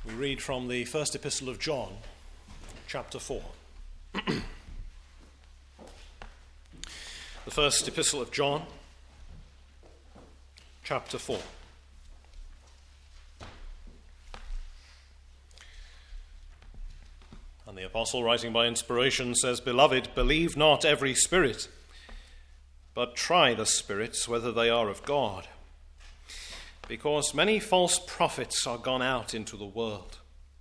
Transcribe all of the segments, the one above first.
We read from the first epistle of John, chapter 4. The first epistle of John, chapter 4. And the apostle, writing by inspiration, says, "Beloved, believe not every spirit, but try the spirits whether they are of God. Because many false prophets are gone out into the world.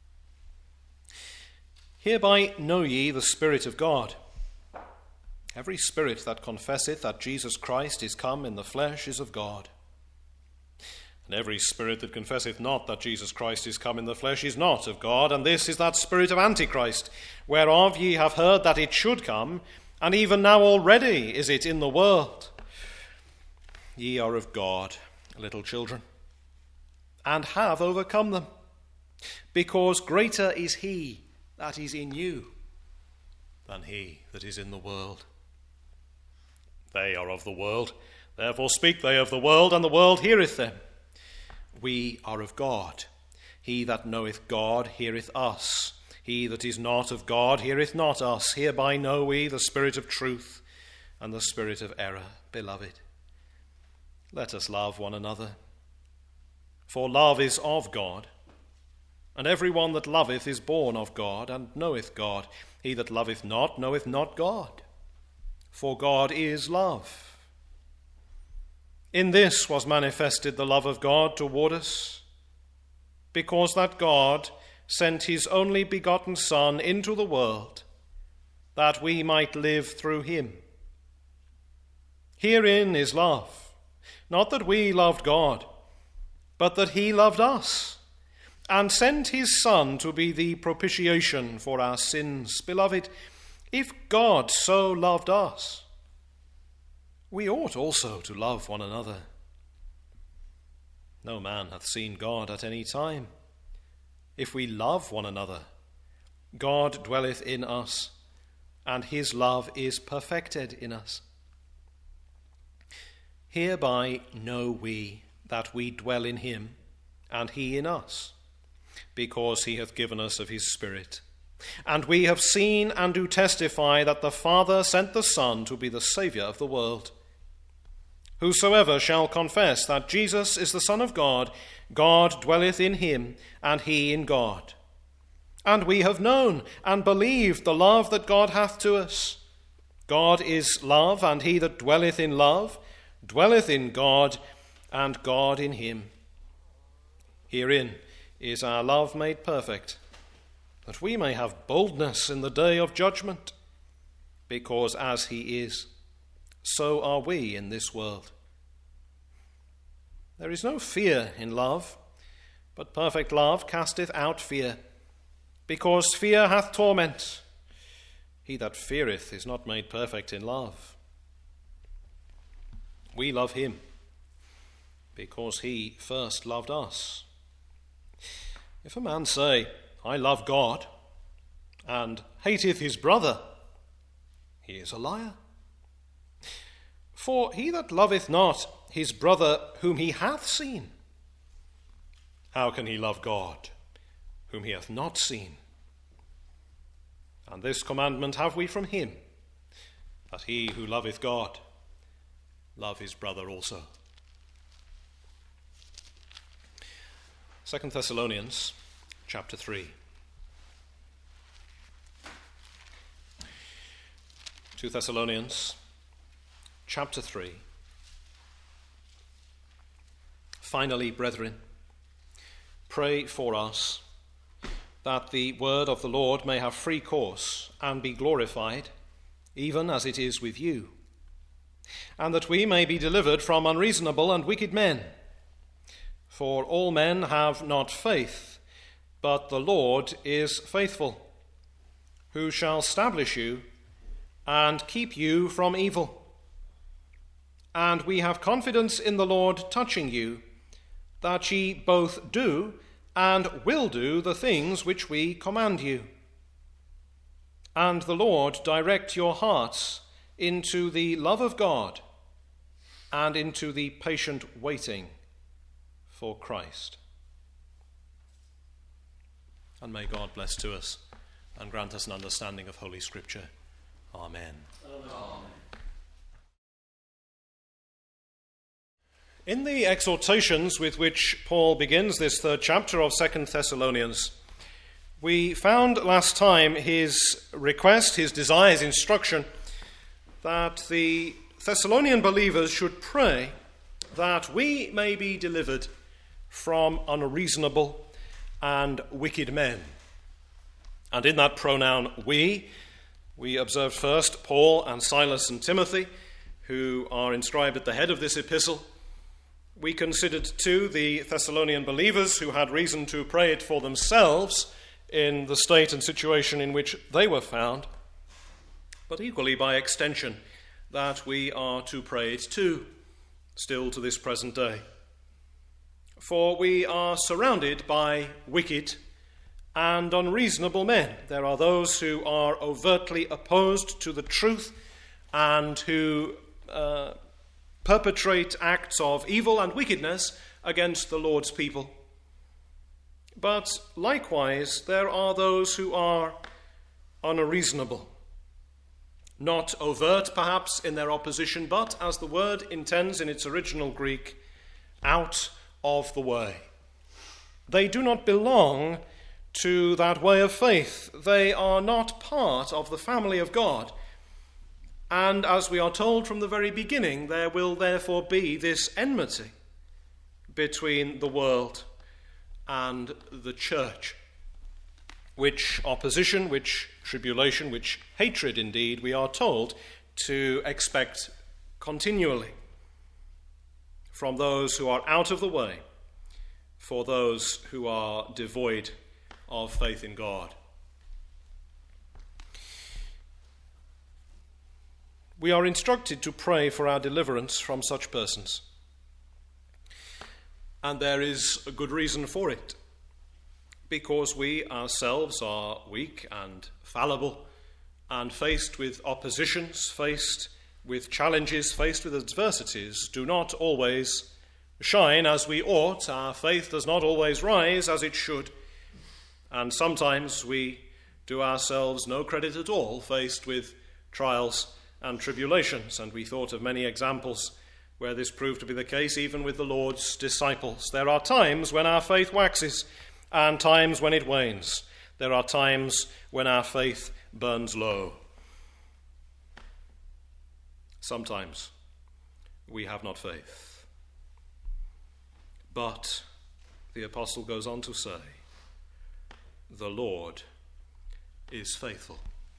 Hereby know ye the Spirit of God. Every spirit that confesseth that Jesus Christ is come in the flesh is of God. And every spirit that confesseth not that Jesus Christ is come in the flesh is not of God. And this is that spirit of Antichrist, whereof ye have heard that it should come, and even now already is it in the world. Ye are of God, little children, and have overcome them, because greater is he that is in you than he that is in the world. They are of the world, therefore speak they of the world, and the world heareth them. We are of God. He that knoweth God heareth us. He that is not of God heareth not us. Hereby know we the spirit of truth and the spirit of error. Beloved, let us love one another. For love is of God, and every one that loveth is born of God, and knoweth God. He that loveth not knoweth not God, for God is love. In this was manifested the love of God toward us, because that God sent his only begotten Son into the world, that we might live through him. Herein is love, not that we loved God, but that he loved us, and sent his Son to be the propitiation for our sins. Beloved, if God so loved us, we ought also to love one another. No man hath seen God at any time. If we love one another, God dwelleth in us, and his love is perfected in us. Hereby know we that we dwell in him, and he in us, because he hath given us of his Spirit. And we have seen and do testify that the Father sent the Son to be the Saviour of the world. Whosoever shall confess that Jesus is the Son of God, God dwelleth in him, and he in God. And we have known and believed the love that God hath to us. God is love, and he that dwelleth in love dwelleth in God, and God in him. Herein is our love made perfect, that we may have boldness in the day of judgment, because as he is, so are we in this world. There is no fear in love, but perfect love casteth out fear, because fear hath torment. He that feareth is not made perfect in love. We love him, because he first loved us. If a man say, I love God, and hateth his brother, he is a liar. For he that loveth not his brother whom he hath seen, how can he love God whom he hath not seen? And this commandment have we from him, that he who loveth God love his brother also. 2 Thessalonians chapter 3. 2 Thessalonians chapter 3. Finally, brethren, pray for us, that the word of the Lord may have free course and be glorified, even as it is with you, and that we may be delivered from unreasonable and wicked men. For all men have not faith, but the Lord is faithful, who shall establish you and keep you from evil. And we have confidence in the Lord touching you, that ye both do and will do the things which we command you. And the Lord direct your hearts into the love of God and into the patient waiting for Christ. And may God bless to us and grant us an understanding of Holy Scripture. Amen. Amen. In the exhortations with which Paul begins this third chapter of 2 Thessalonians, we found last time his request, his desire, his instruction that the Thessalonian believers should pray that we may be delivered from unreasonable and wicked men. And in that pronoun we observed first Paul and Silas and Timothy, who are inscribed at the head of this epistle. We considered too the Thessalonian believers who had reason to pray it for themselves in the state and situation in which they were found, but equally by extension that we are to pray it too, still to this present day. For we are surrounded by wicked and unreasonable men. There are those who are overtly opposed to the truth and who perpetrate acts of evil and wickedness against the Lord's people. But likewise, there are those who are unreasonable. Not overt, perhaps, in their opposition, but, as the word intends in its original Greek, out of the way. They do not belong to that way of faith. They are not part of the family of God. And as we are told from the very beginning, there will therefore be this enmity between the world and the church, which opposition, which tribulation, which hatred indeed, we are told to expect continually from those who are out of the way, for those who are devoid of faith in God. We are instructed to pray for our deliverance from such persons. And there is a good reason for it, because we ourselves are weak and fallible and faced with oppositions, faced with challenges, faced with adversities, do not always shine as we ought. Our faith does not always rise as it should. And sometimes we do ourselves no credit at all, faced with trials and tribulations, and we thought of many examples where this proved to be the case even with the Lord's disciples. There are times when our faith waxes and times when it wanes. There are times when our faith burns low. Sometimes we have not faith. But the apostle goes on to say, the Lord is faithful.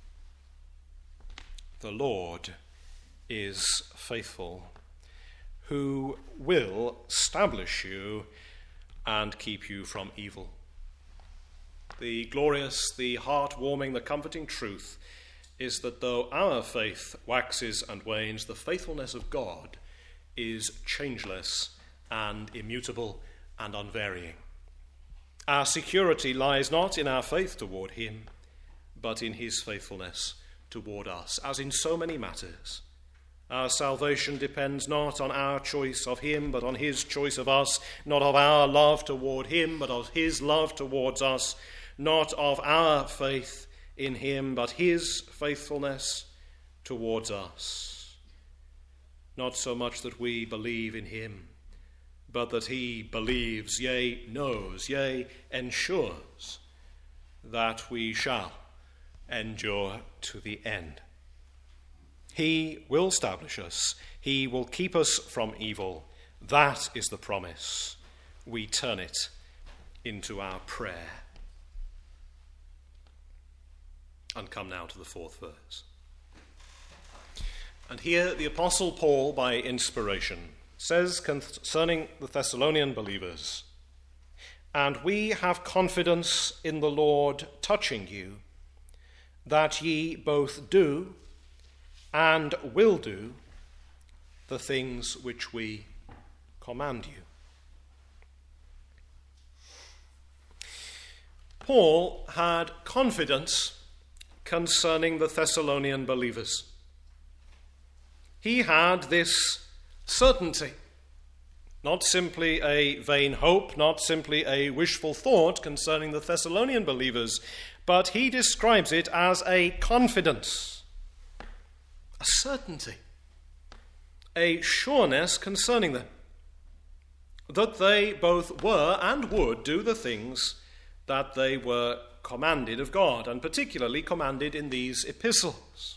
The Lord is faithful, who will establish you and keep you from evil. The glorious, the heart-warming, the comforting truth is that though our faith waxes and wanes, the faithfulness of God is changeless and immutable and unvarying. Our security lies not in our faith toward him, but in his faithfulness toward us, as in so many matters. Our salvation depends not on our choice of him, but on his choice of us, not of our love toward him, but of his love towards us, not of our faith in him, but his faithfulness towards us. Not so much that we believe in him, but that he believes, yea, knows, yea, ensures that we shall endure to the end. He will establish us. He will keep us from evil. That is the promise. We turn it into our prayer. And come now to the fourth verse. And here the Apostle Paul, by inspiration, says concerning the Thessalonian believers, "And we have confidence in the Lord touching you, that ye both do and will do the things which we command you." Paul had confidence concerning the Thessalonian believers. He had this certainty Not simply a vain hope, not simply a wishful thought concerning the Thessalonian believers, but he describes it as a confidence, a certainty, a sureness concerning them, that they both were and would do the things that they were commanded of God, and particularly commanded in these epistles.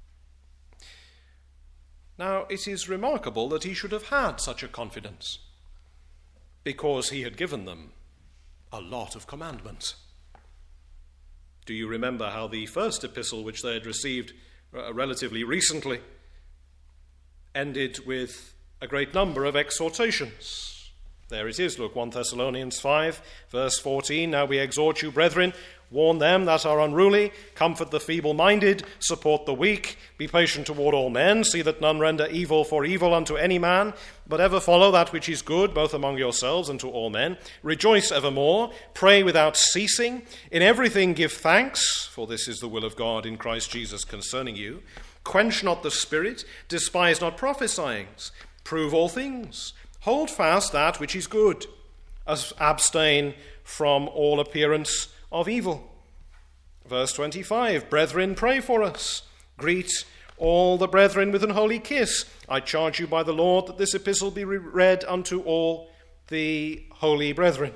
Now, it is remarkable that he should have had such a confidence, because he had given them a lot of commandments. Do you remember how the first epistle, which they had received relatively recently, ended with a great number of exhortations? There it is, look, 1 Thessalonians 5, verse 14. Now we exhort you, brethren, warn them that are unruly, comfort the feeble-minded, support the weak, be patient toward all men, see that none render evil for evil unto any man, but ever follow that which is good, both among yourselves and to all men. Rejoice evermore, pray without ceasing, in everything give thanks, for this is the will of God in Christ Jesus concerning you. Quench not the spirit, despise not prophesying, prove all things, hold fast that which is good, abstain from all appearance of evil. Verse 25, brethren, pray for us. Greet all the brethren with an holy kiss. I charge you by the Lord that this epistle be read unto all the holy brethren.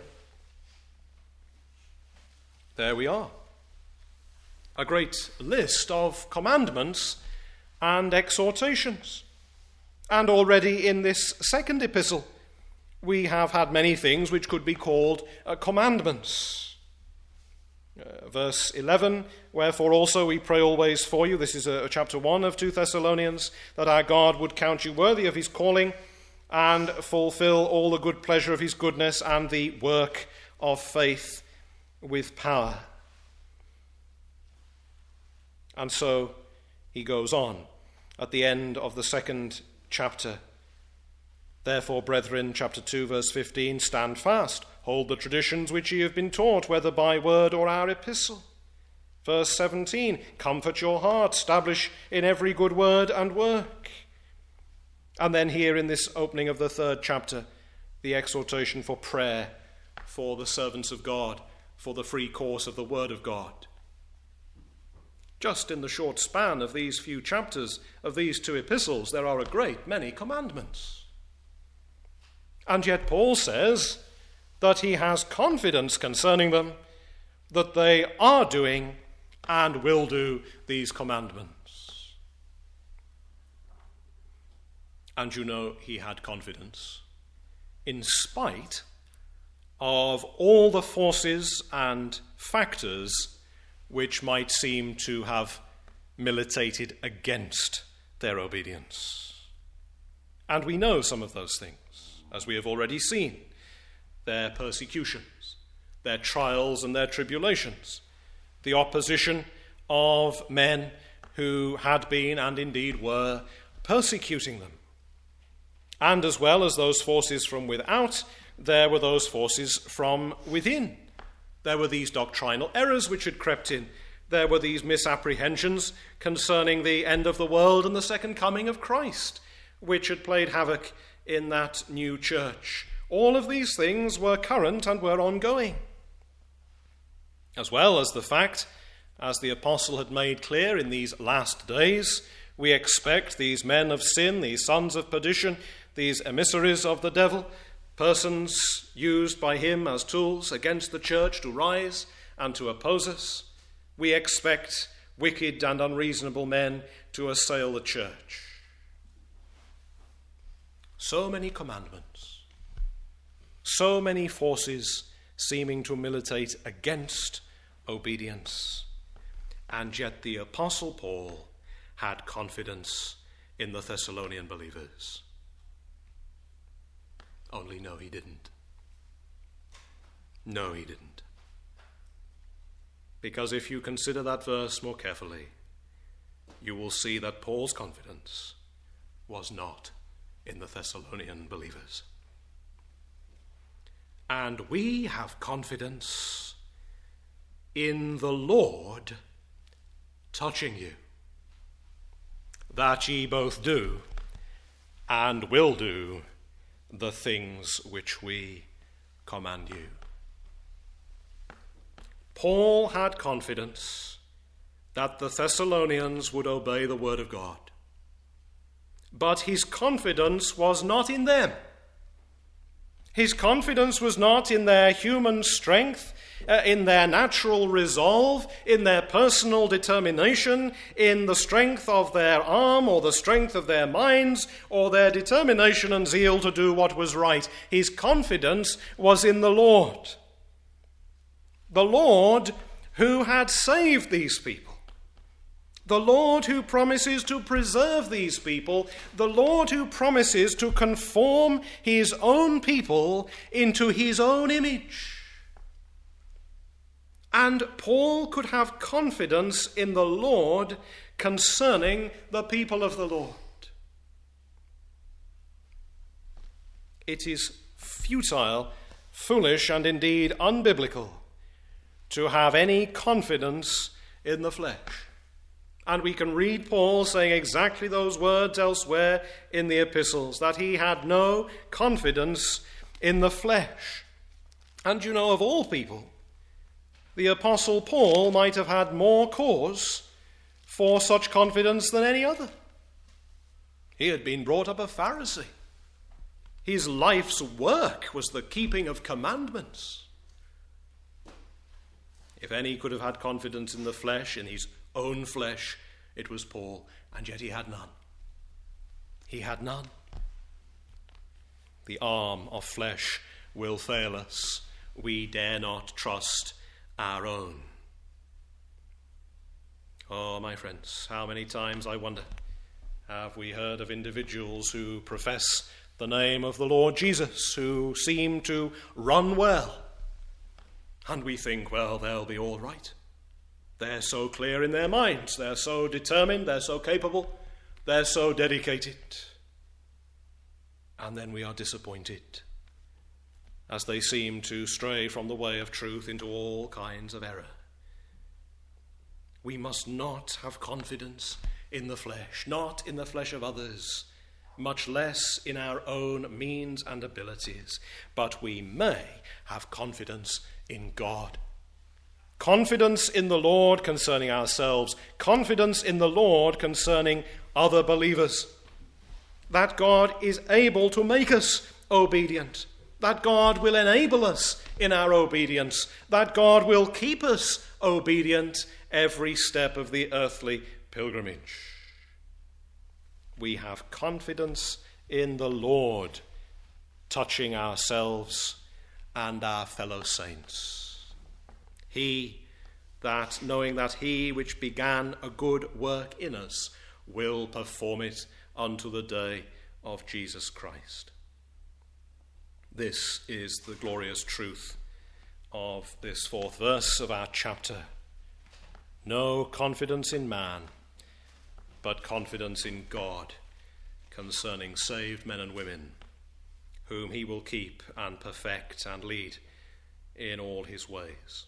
There we are. A great list of commandments and exhortations. And already in this second epistle, we have had many things which could be called commandments. Verse 11, wherefore also we pray always for you, this is chapter 1 of 2 Thessalonians, that our God would count you worthy of his calling and fulfill all the good pleasure of his goodness and the work of faith with power. And so he goes on at the end of the second chapter. Therefore, brethren, chapter 2, verse 15, stand fast, hold the traditions which ye have been taught, whether by word or our epistle. Verse 17, comfort your heart, establish in every good word and work. And then here in this opening of the third chapter, the exhortation for prayer for the servants of God, for the free course of the word of God. Just in the short span of these few chapters of these two epistles, there are a great many commandments. And yet Paul says that he has confidence concerning them, that they are doing and will do these commandments. And you know he had confidence in spite of all the forces and factors which might seem to have militated against their obedience. And we know some of those things, as we have already seen. Their persecutions, their trials and their tribulations, the opposition of men who had been and indeed were persecuting them. And as well as those forces from without, there were those forces from within. There were these doctrinal errors which had crept in. There were these misapprehensions concerning the end of the world and the second coming of Christ, which had played havoc in that new church. All of these things were current and were ongoing. As well as the fact, as the apostle had made clear in these last days, we expect these men of sin, these sons of perdition, these emissaries of the devil, persons used by him as tools against the church to rise and to oppose us. We expect wicked and unreasonable men to assail the church. So many commandments, so many forces seeming to militate against obedience. And yet the Apostle Paul had confidence in the Thessalonian believers. Only no, he didn't. No, he didn't. Because if you consider that verse more carefully, you will see that Paul's confidence was not in the Thessalonian believers. And we have confidence in the Lord touching you, that ye both do and will do the things which we command you. Paul had confidence that the Thessalonians would obey the word of God. But his confidence was not in them. His confidence was not in their human strength, in their natural resolve, in their personal determination, in the strength of their arm or the strength of their minds or their determination and zeal to do what was right. His confidence was in the Lord. The Lord who had saved these people. The Lord who promises to preserve these people, the Lord who promises to conform his own people into his own image. And Paul could have confidence in the Lord concerning the people of the Lord. It is futile, foolish, and indeed unbiblical to have any confidence in the flesh. And we can read Paul saying exactly those words elsewhere in the epistles, that he had no confidence in the flesh. And you know, of all people, the Apostle Paul might have had more cause for such confidence than any other. He had been brought up a Pharisee. His life's work was the keeping of commandments. If any could have had confidence in the flesh, in his own flesh, it was Paul, and yet he had none. He had none. The arm of flesh will fail us. We dare not trust our own. Oh, my friends, how many times, I wonder, have we heard of individuals who profess the name of the Lord Jesus, who seem to run well, and we think, well, they'll be all right. They're so clear in their minds. They're so determined. They're so capable. They're so dedicated. And then we are disappointed as they seem to stray from the way of truth into all kinds of error. We must not have confidence in the flesh, not in the flesh of others, much less in our own means and abilities, but we may have confidence in God. Confidence in the Lord concerning ourselves, confidence in the Lord concerning other believers. That God is able to make us obedient, that God will enable us in our obedience, that God will keep us obedient every step of the earthly pilgrimage. We have confidence in the Lord touching ourselves and our fellow saints. He that, knowing that he which began a good work in us will perform it unto the day of Jesus Christ. This is the glorious truth of this fourth verse of our chapter. No confidence in man, but confidence in God concerning saved men and women, whom he will keep and perfect and lead in all his ways.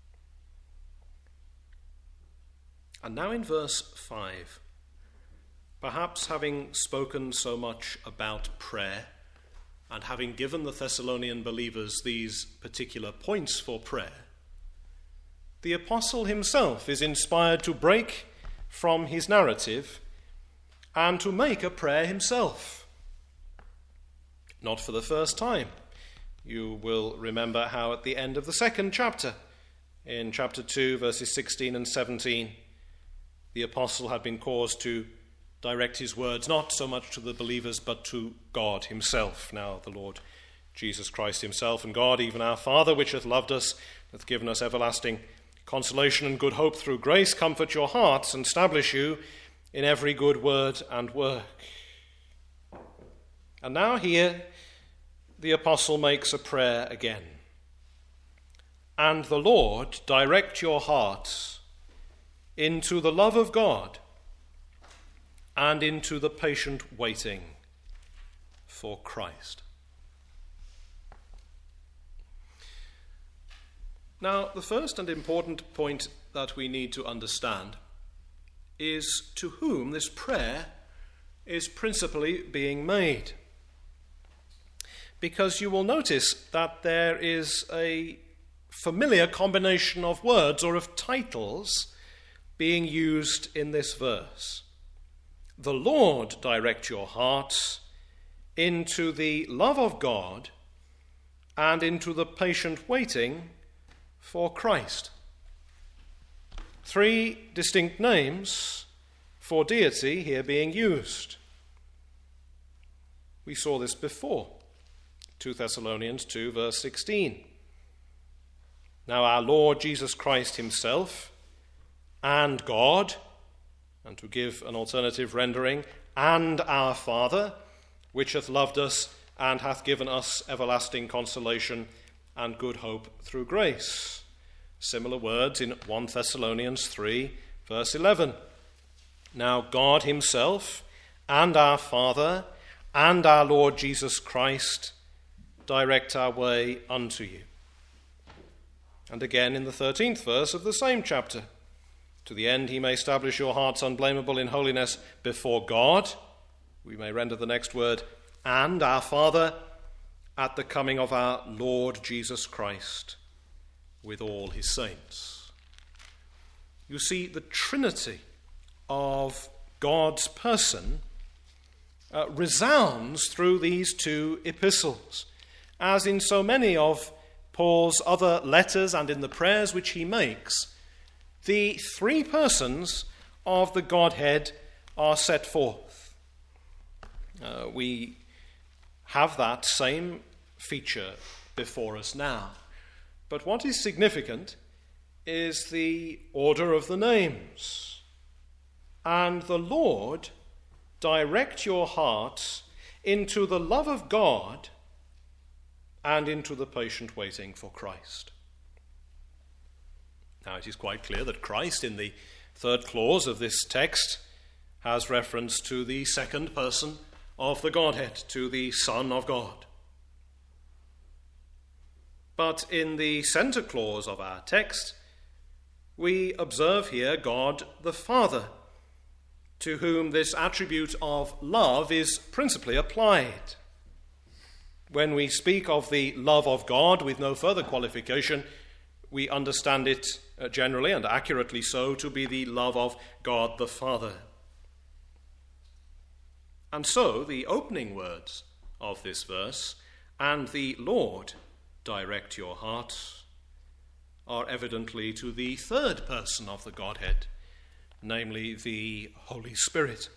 And now in verse 5, perhaps having spoken so much about prayer and having given the Thessalonian believers these particular points for prayer, the apostle himself is inspired to break from his narrative and to make a prayer himself. Not for the first time. You will remember how at the end of the second chapter, in chapter 2, verses 16 and 17, the apostle had been caused to direct his words not so much to the believers but to God himself. Now the Lord Jesus Christ himself and God, even our Father, which hath loved us, hath given us everlasting consolation and good hope through grace, comfort your hearts and establish you in every good word and work. And now here the apostle makes a prayer again. And the Lord direct your hearts into the love of God and into the patient waiting for Christ. Now, the first and important point that we need to understand is to whom this prayer is principally being made. because you will notice that there is a familiar combination of words or of titles being used in this verse. The Lord direct your hearts into the love of God and into the patient waiting for Christ. 3 distinct names for deity here being used. We saw this before. 2 Thessalonians 2, verse 16. Now our Lord Jesus Christ himself and God, and to give an alternative rendering, and our Father, which hath loved us and hath given us everlasting consolation and good hope through grace. Similar words in 1 Thessalonians 3, verse 11. Now God himself and our Father and our Lord Jesus Christ direct our way unto you. And again in the 13th verse of the same chapter, to the end he may establish your hearts unblameable in holiness before God. We may render the next word, and our Father, at the coming of our Lord Jesus Christ with all his saints. You see, the Trinity of God's person resounds through these 2 epistles, as in so many of Paul's other letters and in the prayers which he makes. The 3 persons of the Godhead are set forth. We have that same feature before us now. But what is significant is the order of the names. And the Lord direct your hearts into the love of God and into the patient waiting for Christ. Now, it is quite clear that Christ, in the 3rd clause of this text, has reference to the 2nd person of the Godhead, to the Son of God. But in the center clause of our text, we observe here God the Father, to whom this attribute of love is principally applied. When we speak of the love of God with no further qualification, we understand it generally and accurately so to be the love of God the Father. And so the opening words of this verse, and the Lord direct your hearts, are evidently to the 3rd person of the Godhead, namely the Holy Spirit.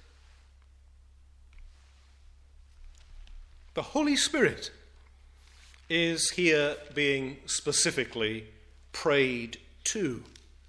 The Holy Spirit is here being specifically prayed to.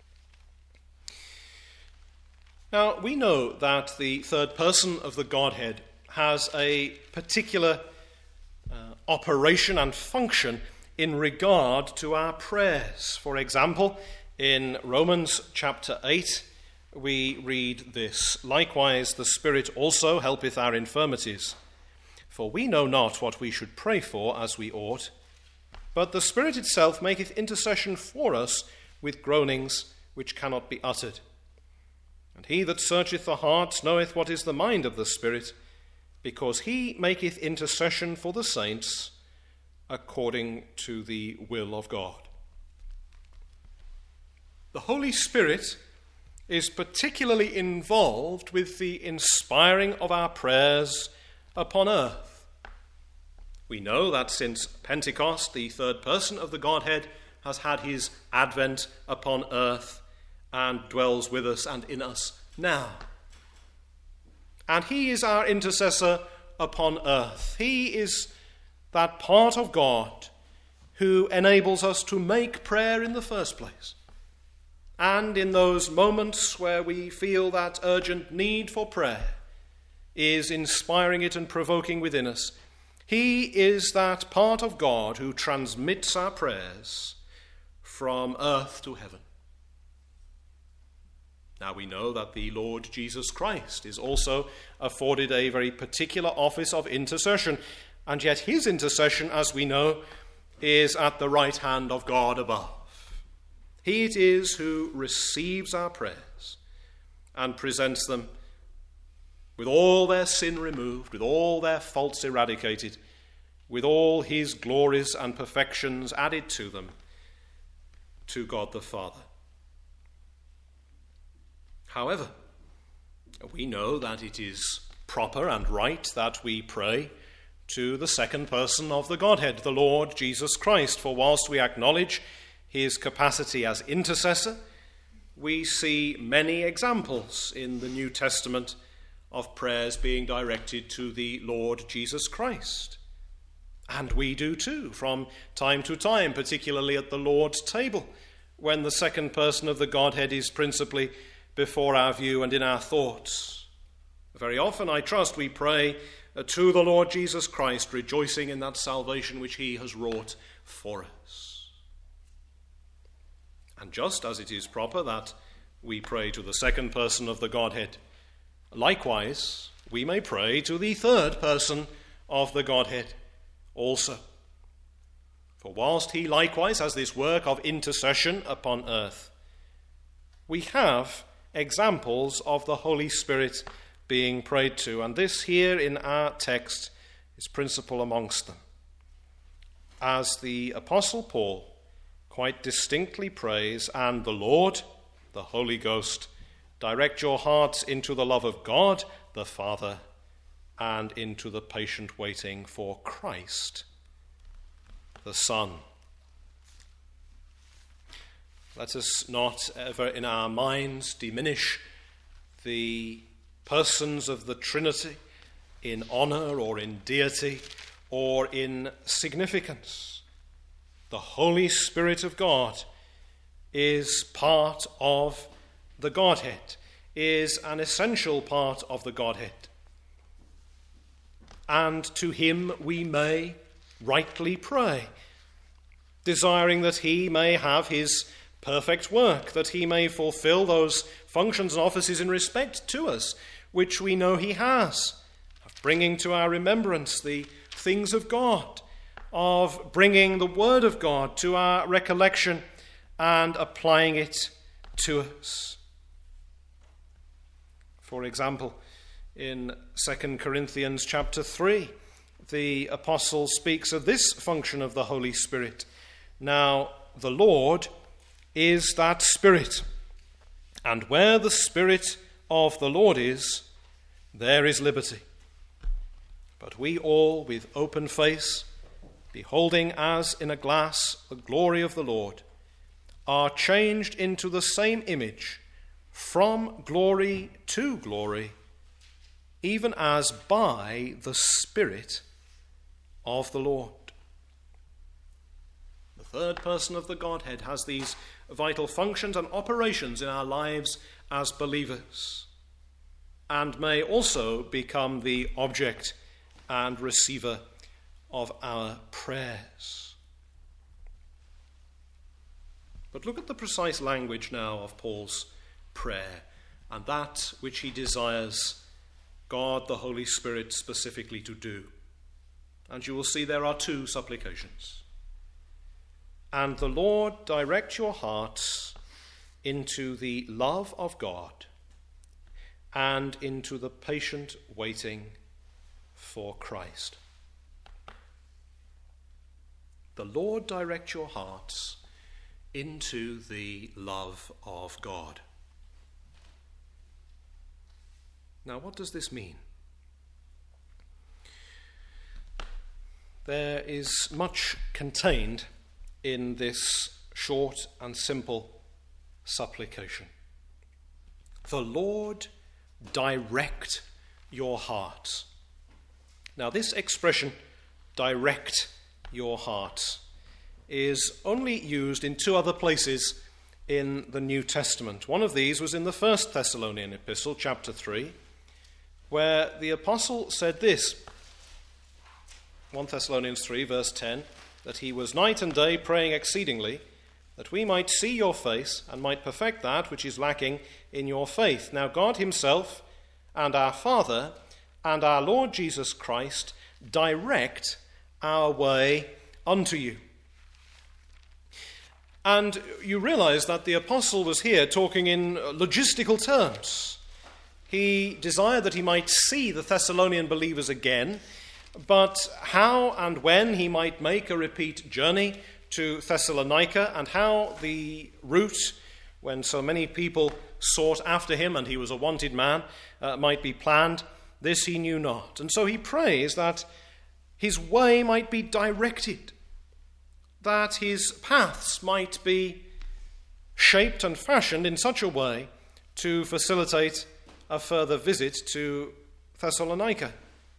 Now, we know that the 3rd person of the Godhead has a particular operation and function in regard to our prayers. For example, in Romans chapter 8, we read this: Likewise the Spirit also helpeth our infirmities. For we know not what we should pray for as we ought, but the Spirit itself maketh intercession for us with groanings which cannot be uttered. And he that searcheth the hearts knoweth what is the mind of the Spirit, because he maketh intercession for the saints according to the will of God. The Holy Spirit is particularly involved with the inspiring of our prayers upon earth. We know that since Pentecost, the 3rd person of the Godhead has had his advent upon earth and dwells with us and in us now. And he is our intercessor upon earth. He is that part of God who enables us to make prayer in the first place. And in those moments where we feel that urgent need for prayer, is inspiring it and provoking within us. He is that part of God who transmits our prayers from earth to heaven. Now we know that the Lord Jesus Christ is also afforded a very particular office of intercession, and yet his intercession, as we know, is at the right hand of God above. He it is who receives our prayers and presents them with all their sin removed, with all their faults eradicated, with all his glories and perfections added to them, to God the Father. However, we know that it is proper and right that we pray to the second person of the Godhead, the Lord Jesus Christ, for whilst we acknowledge his capacity as intercessor, we see many examples in the New Testament of prayers being directed to the Lord Jesus Christ. And we do too, from time to time, particularly at the Lord's table, when the second person of the Godhead is principally before our view and in our thoughts. Very often, I trust, we pray to the Lord Jesus Christ, rejoicing in that salvation which he has wrought for us. And just as it is proper that we pray to the second person of the Godhead, likewise, we may pray to the third person of the Godhead also. For whilst he likewise has this work of intercession upon earth, we have examples of the Holy Spirit being prayed to, and this here in our text is principal amongst them. As the Apostle Paul quite distinctly prays, "And the Lord, the Holy Ghost, direct your hearts into the love of God the Father and into the patient waiting for Christ the Son." Let us not ever in our minds diminish the persons of the Trinity in honor or in deity or in significance. The Holy Spirit of God is part of the Godhead, is an essential part of the Godhead. And to him we may rightly pray, desiring that he may have his perfect work, that he may fulfill those functions and offices in respect to us, which we know he has, of bringing to our remembrance the things of God, of bringing the word of God to our recollection and applying it to us. For example, in 2 Corinthians chapter 3, the apostle speaks of this function of the Holy Spirit. "Now the Lord is that Spirit, and where the Spirit of the Lord is, there is liberty. But we all, with open face, beholding as in a glass the glory of the Lord, are changed into the same image, from glory to glory, even as by the Spirit of the Lord." The third person of the Godhead has these vital functions and operations in our lives as believers, and may also become the object and receiver of our prayers. But look at the precise language now of Paul's prayer, and that which he desires God the Holy Spirit specifically to do. And you will see there are two supplications. "And the Lord direct your hearts into the love of God and into the patient waiting for Christ." The Lord direct your hearts into the love of God. Now, what does this mean? There is much contained in this short and simple supplication. The Lord direct your hearts. Now, this expression, direct your hearts, is only used in two other places in the New Testament. One of these was in the First Thessalonian epistle, chapter 3, where the apostle said this, 1 Thessalonians 3, verse 10, that he was night and day praying exceedingly, that we might see your face and might perfect that which is lacking in your faith. Now God himself and our Father and our Lord Jesus Christ direct our way unto you. And you realize that the apostle was here talking in logistical terms. He desired that he might see the Thessalonian believers again, but how and when he might make a repeat journey to Thessalonica, and how the route, when so many people sought after him and he was a wanted man, might be planned, this he knew not. And so he prays that his way might be directed, that his paths might be shaped and fashioned in such a way to facilitate a further visit to Thessalonica.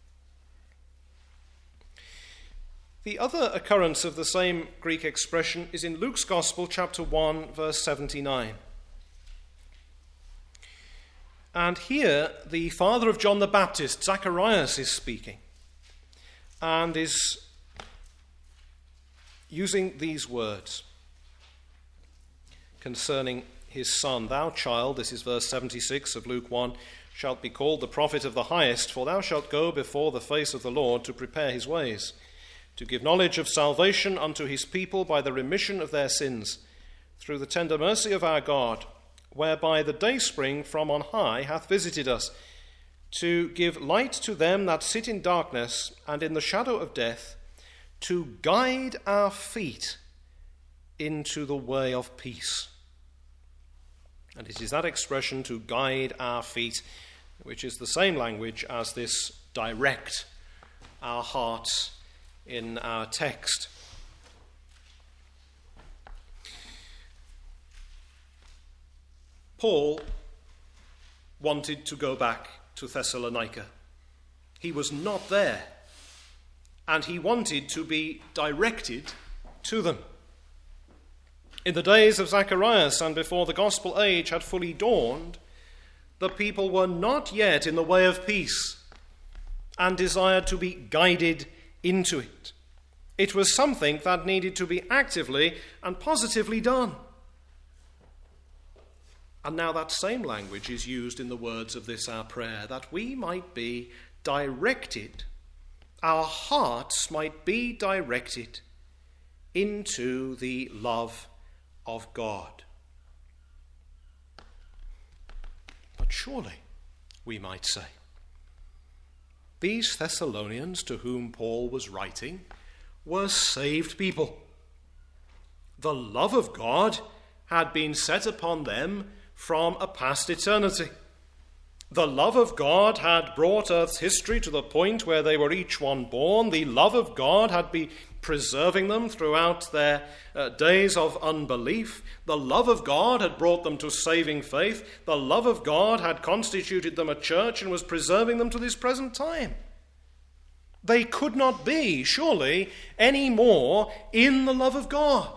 The other occurrence of the same Greek expression is in Luke's Gospel, chapter 1, verse 79. And here the father of John the Baptist, Zacharias, is speaking and is using these words concerning his son. Thou, child, this is verse 76 of Luke 1, shalt be called the prophet of the highest, for thou shalt go before the face of the Lord to prepare his ways, to give knowledge of salvation unto his people by the remission of their sins, through the tender mercy of our God, whereby the dayspring from on high hath visited us, to give light to them that sit in darkness and in the shadow of death, to guide our feet into the way of peace. And it is that expression, to guide our feet, which is the same language as this direct our hearts in our text. Paul wanted to go back to Thessalonica. He was not there, and he wanted to be directed to them. In the days of Zacharias and before the gospel age had fully dawned, the people were not yet in the way of peace and desired to be guided into it. It was something that needed to be actively and positively done. And now that same language is used in the words of this our prayer, that we might be directed, our hearts might be directed into the love of God. But surely, we might say, these Thessalonians to whom Paul was writing were saved people. The love of God had been set upon them from a past eternity. The love of God had brought Earth's history to the point where they were each one born. The love of God had been preserving them throughout their days of unbelief. The love of God had brought them to saving faith. The love of God had constituted them a church and was preserving them to this present time. They could not be, surely, any more in the love of God.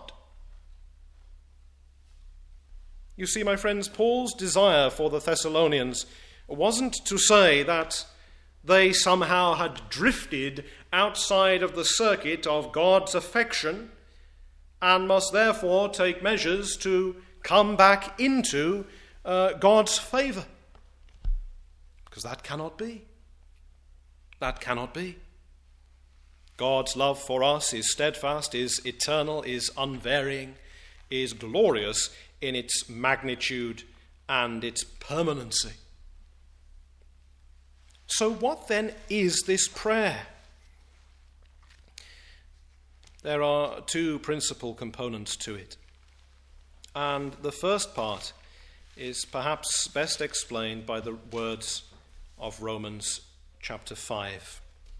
You see, my friends, Paul's desire for the Thessalonians wasn't to say that they somehow had drifted outside of the circuit of God's affection and must therefore take measures to come back into God's favor. Because that cannot be. That cannot be. God's love for us is steadfast, is eternal, is unvarying, is glorious in its magnitude and its permanency. So what then is this prayer? There are two principal components to it. And the first part is perhaps best explained by the words of Romans chapter 5.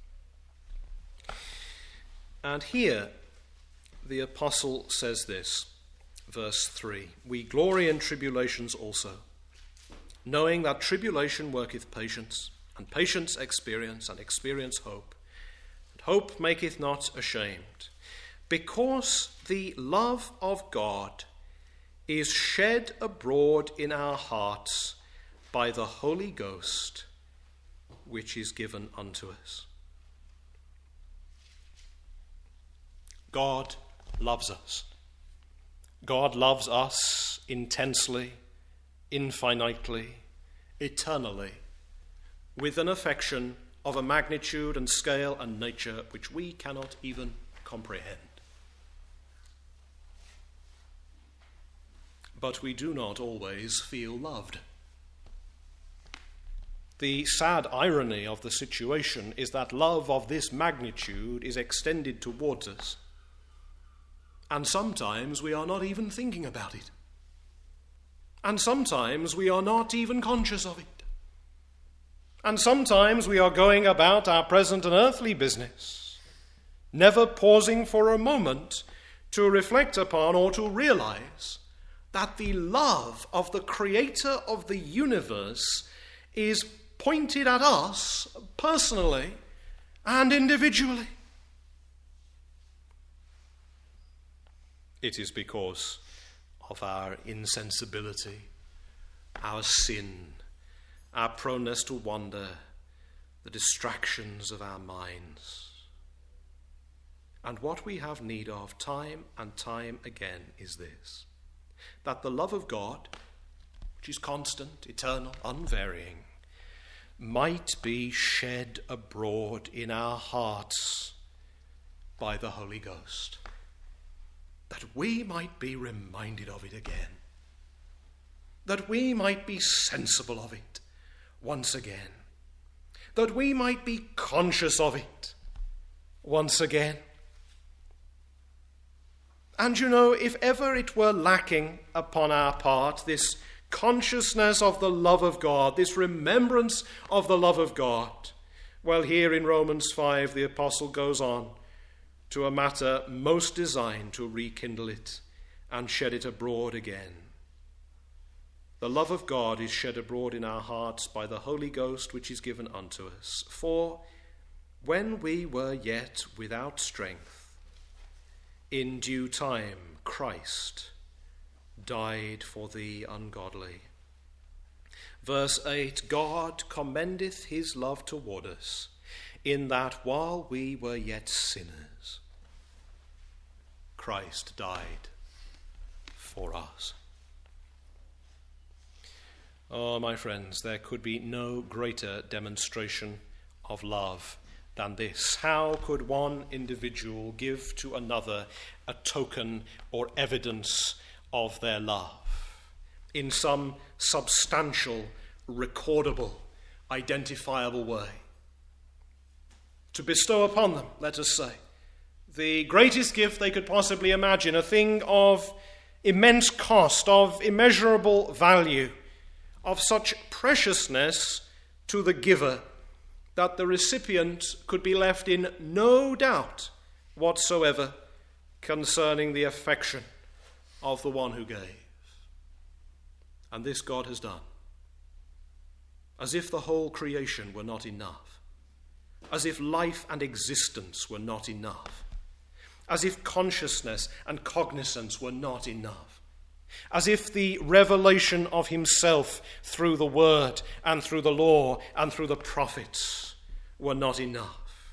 And here the apostle says this, verse 3, we glory in tribulations also, knowing that tribulation worketh patience, and patience experience, and experience hope. And hope maketh not ashamed, because the love of God is shed abroad in our hearts by the Holy Ghost, which is given unto us. God loves us. God loves us intensely, infinitely, eternally, with an affection of a magnitude and scale and nature which we cannot even comprehend. But we do not always feel loved. The sad irony of the situation is that love of this magnitude is extended towards us, and sometimes we are not even thinking about it. And sometimes we are not even conscious of it. And sometimes we are going about our present and earthly business, never pausing for a moment to reflect upon or to realize that the love of the Creator of the universe is pointed at us personally and individually. It is because of our insensibility, our sin, our proneness to wander, the distractions of our minds. And what we have need of time and time again is this, that the love of God, which is constant, eternal, unvarying, might be shed abroad in our hearts by the Holy Ghost, that we might be reminded of it again, that we might be sensible of it once again, that we might be conscious of it once again. And you know, if ever it were lacking upon our part, this consciousness of the love of God, this remembrance of the love of God, well, here in Romans 5, the apostle goes on to a matter most designed to rekindle it and shed it abroad again. The love of God is shed abroad in our hearts by the Holy Ghost which is given unto us. For when we were yet without strength, in due time Christ died for the ungodly. Verse 8, God commendeth his love toward us, in that while we were yet sinners, Christ died for us. Oh, my friends, there could be no greater demonstration of love than this. How could one individual give to another a token or evidence of their love in some substantial, recordable, identifiable way? To bestow upon them, let us say, the greatest gift they could possibly imagine, a thing of immense cost, of immeasurable value, of such preciousness to the giver that the recipient could be left in no doubt whatsoever concerning the affection of the one who gave. And this God has done, as if the whole creation were not enough, as if life and existence were not enough, as if consciousness and cognizance were not enough, as if the revelation of himself through the word and through the law and through the prophets were not enough.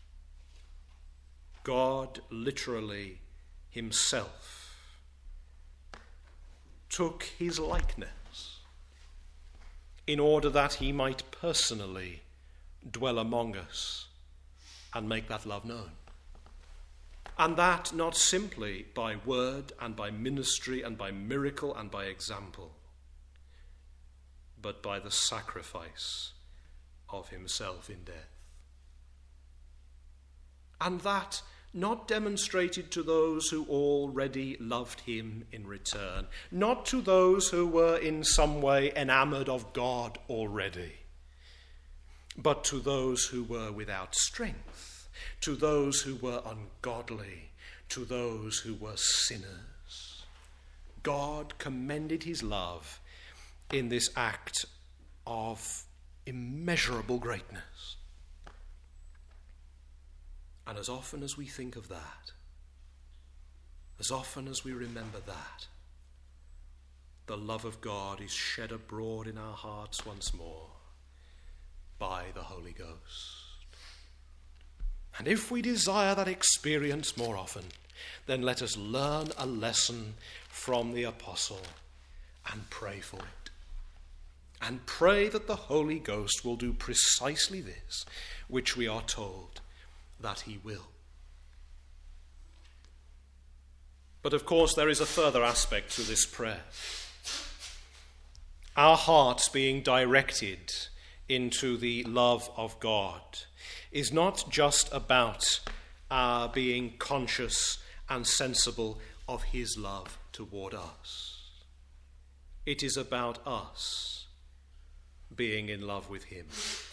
God literally himself took his likeness in order that he might personally dwell among us and make that love known. And that not simply by word and by ministry and by miracle and by example, but by the sacrifice of himself in death. And that not demonstrated to those who already loved him in return, not to those who were in some way enamored of God already, but to those who were without strength, to those who were ungodly, to those who were sinners. God commended his love in this act of immeasurable greatness. And as often as we think of that, as often as we remember that, the love of God is shed abroad in our hearts once more by the Holy Ghost. And if we desire that experience more often, then let us learn a lesson from the apostle and pray for it. And pray that the Holy Ghost will do precisely this, which we are told that he will. But of course, there is a further aspect to this prayer. Our hearts being directed into the love of God is not just about our being conscious and sensible of his love toward us. It is about us being in love with him.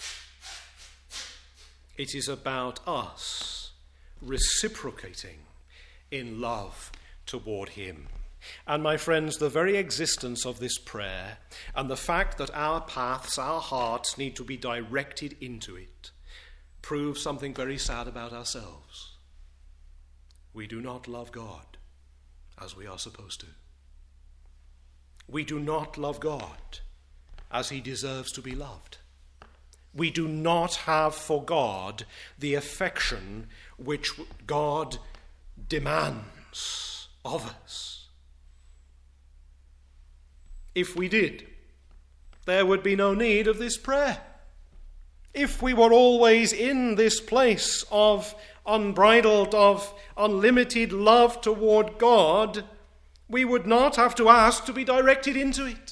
It is about us reciprocating in love toward him. And my friends, the very existence of this prayer and the fact that our paths, our hearts need to be directed into it proves something very sad about ourselves. We do not love God as we are supposed to. We do not love God as he deserves to be loved. We do not have for God the affection which God demands of us. If we did, there would be no need of this prayer. If we were always in this place of unbridled, of unlimited love toward God, we would not have to ask to be directed into it.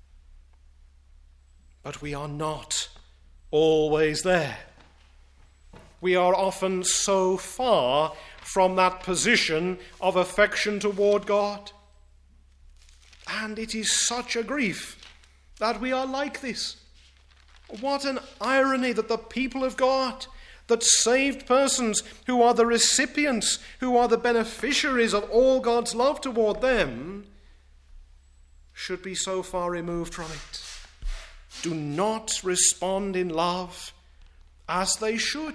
But we are not always there. We are often so far from that position of affection toward God. And it is such a grief that we are like this. What an irony that the people of God, that saved persons who are the recipients, who are the beneficiaries of all God's love toward them, should be so far removed from it. Do not respond in love as they should.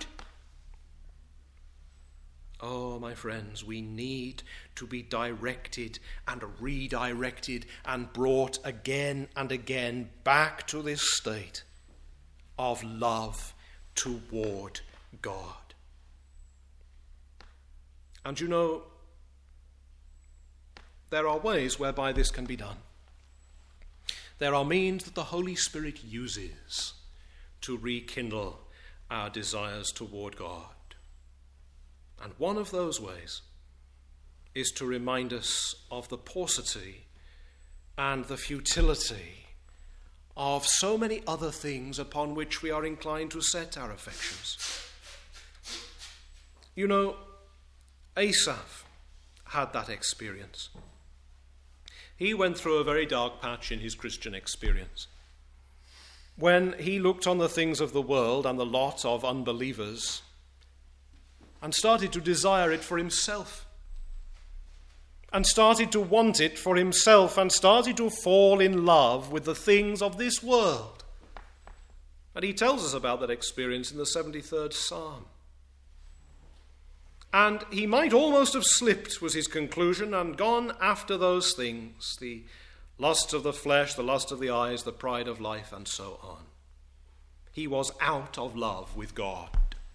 Oh, my friends, we need to be directed and redirected and brought again and again back to this state of love toward God. And you know, there are ways whereby this can be done. There are means that the Holy Spirit uses to rekindle our desires toward God. And one of those ways is to remind us of the paucity and the futility of so many other things upon which we are inclined to set our affections. You know, Asaph had that experience. He went through a very dark patch in his Christian experience. When he looked on the things of the world and the lot of unbelievers and started to desire it for himself, and started to want it for himself, and started to fall in love with the things of this world. And he tells us about that experience in the 73rd Psalm. And he might almost have slipped, was his conclusion, and gone after those things, the lusts of the flesh, the lust of the eyes, the pride of life, and so on. He was out of love with God.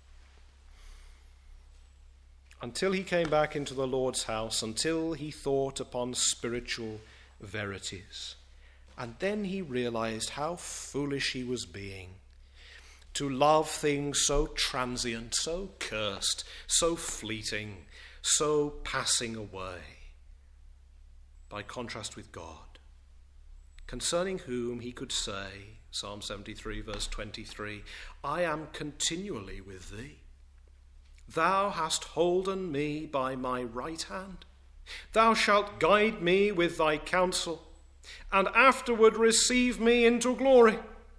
Until he came back into the Lord's house, until he thought upon spiritual verities. And then he realized how foolish he was being to love things so transient, so cursed, so fleeting, so passing away, by contrast with God, concerning whom he could say, Psalm 73, verse 23, I am continually with thee. Thou hast holden me by my right hand. Thou shalt guide me with thy counsel, and afterward receive me into glory.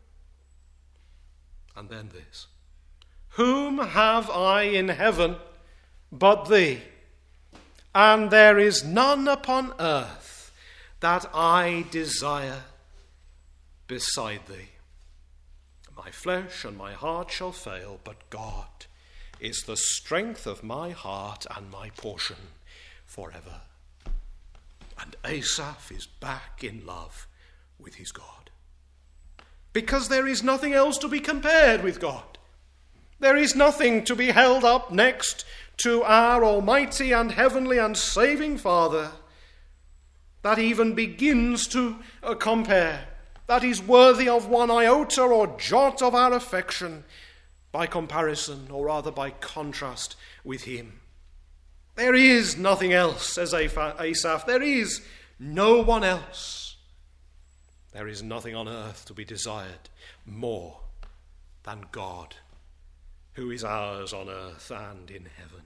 And then this, whom have I in heaven but thee? And there is none upon earth that I desire beside thee. My flesh and my heart shall fail, but God is the strength of my heart and my portion forever. And Asaph is back in love with his God. Because there is nothing else to be compared with God. There is nothing to be held up next to our almighty and heavenly and saving Father that even begins to compare, that is worthy of one iota or jot of our affection by comparison, or rather by contrast with him. There is nothing else, says Asaph. There is no one else. There is nothing on earth to be desired more than God, who is ours on earth and in heaven.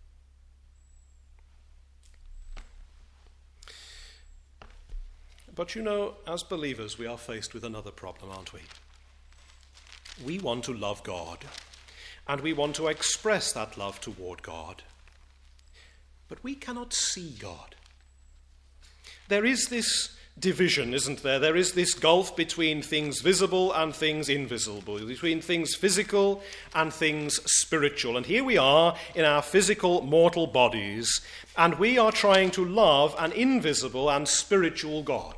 But you know, as believers, we are faced with another problem, aren't we? We want to love God, and we want to express that love toward God. But we cannot see God. There is this division, isn't there? There is this gulf between things visible and things invisible, between things physical and things spiritual. And here we are in our physical, mortal bodies, and we are trying to love an invisible and spiritual God.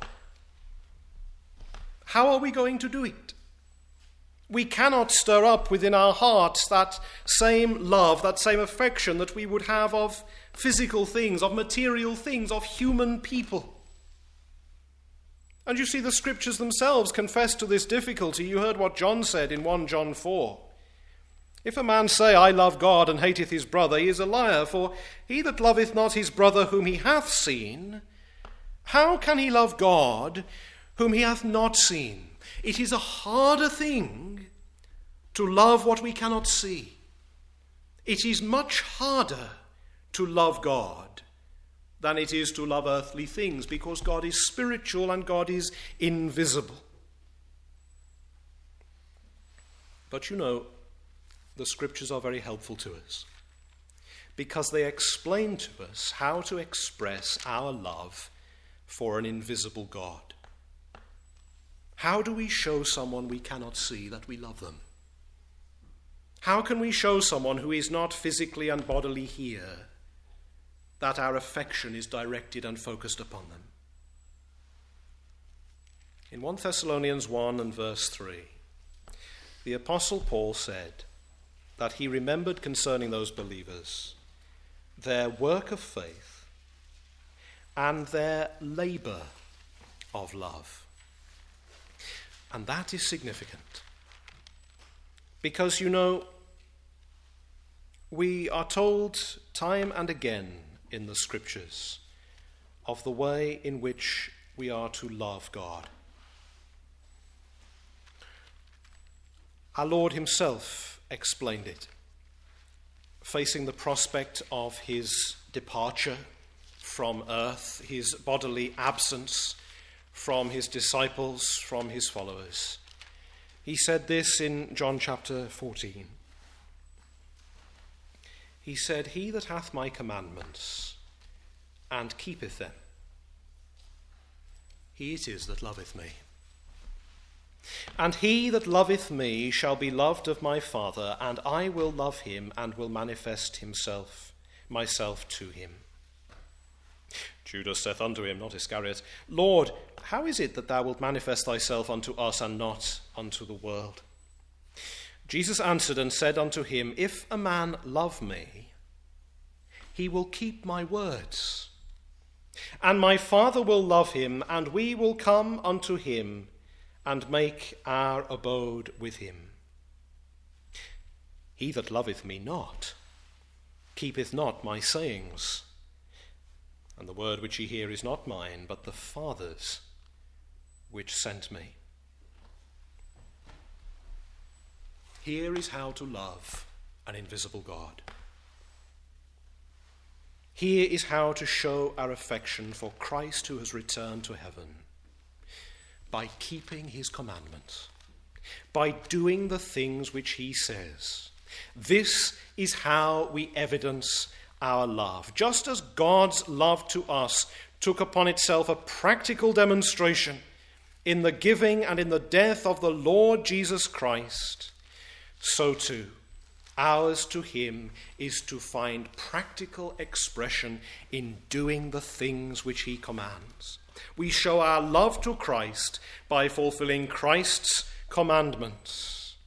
How are we going to do it? We cannot stir up within our hearts that same love, that same affection that we would have of physical things, of material things, of human people. And you see, the scriptures themselves confess to this difficulty. You heard what John said in 1 John 4. If a man say, I love God, and hateth his brother, he is a liar. For he that loveth not his brother whom he hath seen, how can he love God whom he hath not seen? It is a harder thing to love what we cannot see. It is much harder to love God than it is to love earthly things, because God is spiritual and God is invisible. But you know, the scriptures are very helpful to us, because they explain to us how to express our love for an invisible God. How do we show someone we cannot see that we love them? How can we show someone who is not physically and bodily here that our affection is directed and focused upon them? In 1 Thessalonians 1 and verse 3, the Apostle Paul said that he remembered concerning those believers their work of faith and their labor of love. And that is significant, because, you know, we are told time and again in the scriptures of the way in which we are to love God. Our Lord himself explained it, facing the prospect of his departure from earth, his bodily absence from his disciples, from his followers. He said this in John chapter 14. He said, He that hath my commandments and keepeth them, he it is that loveth me. And he that loveth me shall be loved of my Father, and I will love him and will manifest myself to him. Judas saith unto him, not Iscariot, Lord, how is it that thou wilt manifest thyself unto us and not unto the world? Jesus answered and said unto him, If a man love me, he will keep my words. And my Father will love him, and we will come unto him and make our abode with him. He that loveth me not keepeth not my sayings. And the word which ye hear is not mine, but the Father's which sent me. Here is how to love an invisible God. Here is how to show our affection for Christ who has returned to heaven. By keeping his commandments, by doing the things which he says. This is how we evidence our love. Just as God's love to us took upon itself a practical demonstration in the giving and in the death of the Lord Jesus Christ, so too ours to him is to find practical expression in doing the things which he commands. We show our love to Christ by fulfilling Christ's commandments.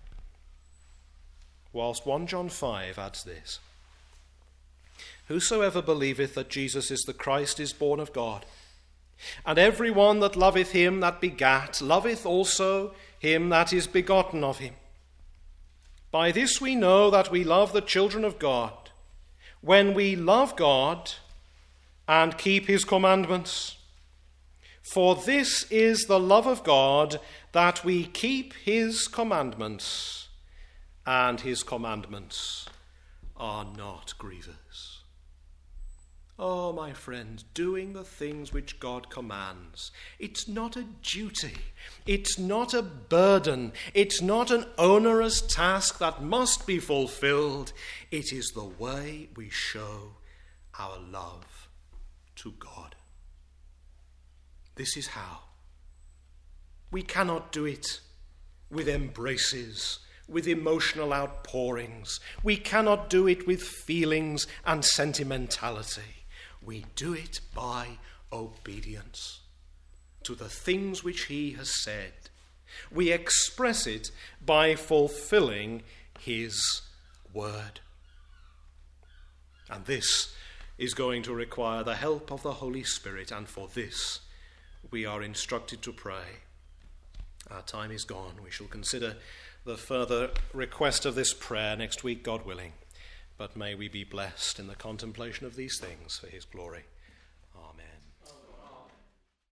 Whilst 1 John 5 adds this, Whosoever believeth that Jesus is the Christ is born of God. And every one that loveth him that begat, loveth also him that is begotten of him. By this we know that we love the children of God, when we love God and keep his commandments. For this is the love of God, that we keep his commandments, and his commandments are not grievous. Oh, my friends, doing the things which God commands, it's not a duty, it's not a burden, it's not an onerous task that must be fulfilled. It is the way we show our love to God. This is how. We cannot do it with embraces, with emotional outpourings. We cannot do it with feelings and sentimentality. We do it by obedience to the things which he has said. We express it by fulfilling his word. And this is going to require the help of the Holy Spirit, and for this we are instructed to pray. Our time is gone. We shall consider the further request of this prayer next week, God willing. But may we be blessed in the contemplation of these things for his glory.